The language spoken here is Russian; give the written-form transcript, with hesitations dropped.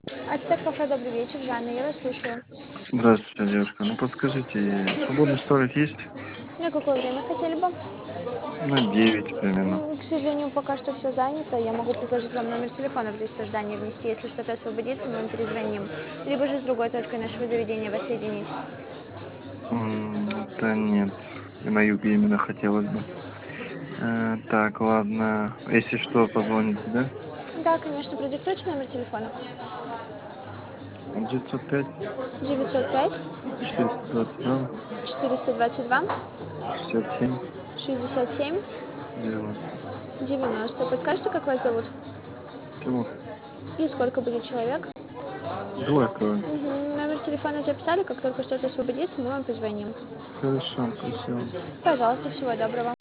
Ацтек кафе, добрый вечер, Жанна, я вас слушаю. Здравствуйте, девушка. Ну подскажите, свободный столик есть? На какое время хотели бы? На 9 примерно. К сожалению, пока что все занято. Я могу предложить вам номер телефона в лист ожидания внести. Если что-то освободится, мы вам перезвоним. Либо же с другой точкой нашего заведения вас соединить. Да нет, на юге именно хотелось бы. Так, ладно. Если что, позвоните, да? Да, конечно, продиктуйте номер телефона. 905 905 422 422 67 67 90. 90. Подскажете, как вас зовут? Тимур, И сколько будет человек? двое трое. Номер телефона записали. Как только что-то освободится, мы вам позвоним. Хорошо, спасибо. Пожалуйста, всего доброго.